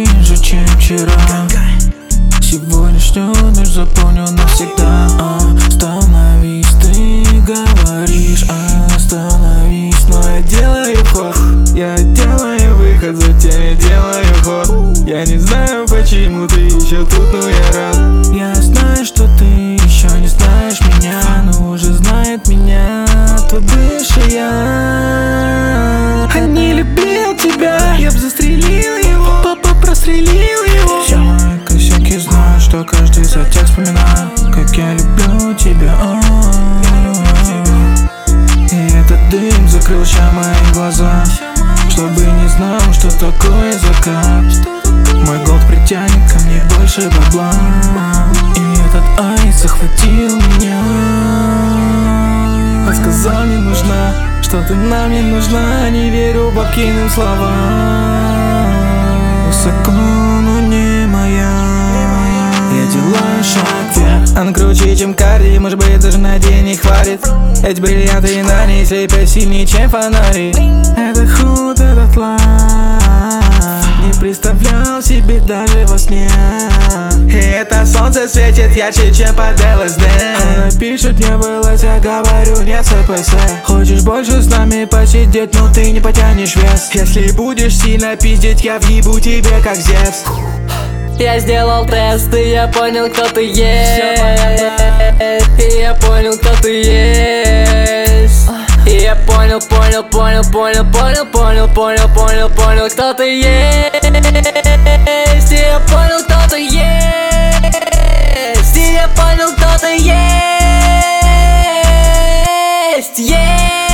такой же, чем вчера. Сегодняшнюю ночь запомню навсегда. Остановись, ты говоришь, остановись, но я делаю ход. Я делаю выход, затем я делаю ход. Я не знаю, почему ты еще тут, но я рад. Я знаю, что ты еще не знаешь меня, но уже знает меня твой бывший я. А не любил тебя, я б застрелил его, папа прострелил его. Все мои косяки знают, что каждый затяг вспоминаю, как я люблю тебя. И этот дым закрыл ща мои глаза, чтобы не знал, что такое закат. Мой голд притянет ко мне больше бабла, и этот айс захватил меня. Он сказал, не нужна, что ты нам не нужна. Не верю бабкиным словам. Высоко, но не моя. Я делаю шаг вверх. Он круче, чем Карди, может быть, даже на день не хватит. Эти бриллианты на ней слепят сильнее, чем фонари. Это худ, этот лайф не представлял себе даже во сне. И это солнце светит ярче, чем под ЛСД. Она пишет, не было, я говорю, нет СПС. Хочешь больше с нами посидеть, но ты не потянешь вес. Если будешь сильно пиздеть, я въебу тебе как Зевс. Я сделал тест, и я понял, кто ты есть. И я понял, кто ты есть. И я понял, кто ты есть. И я понял, кто ты есть. И я понял, кто ты есть.